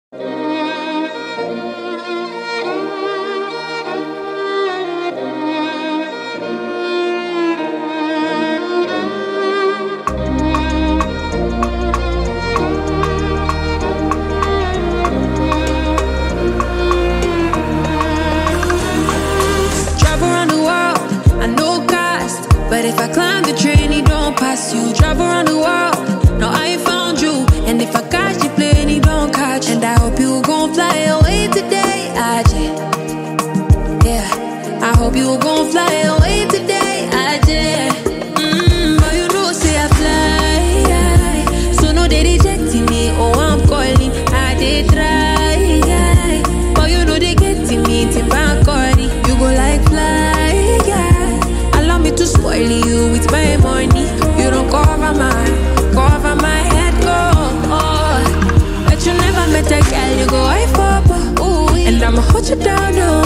But if I climb the train, it don't pass you. Drive around the world, now I found you. And if I catch the plane, it don't catch. And I hope you gon' fly away today, Ajay. Yeah, I hope you gon' fly away today, Ajay. But you know, say I fly. So no, they rejecting me. Oh, I'm calling, I did try. But you know, they getting me. Timba calling, you go like fly. To spoil you with my money, you don't cover my head, go. But you never met a girl, you go I for, ooh, and I'ma hold you down, no.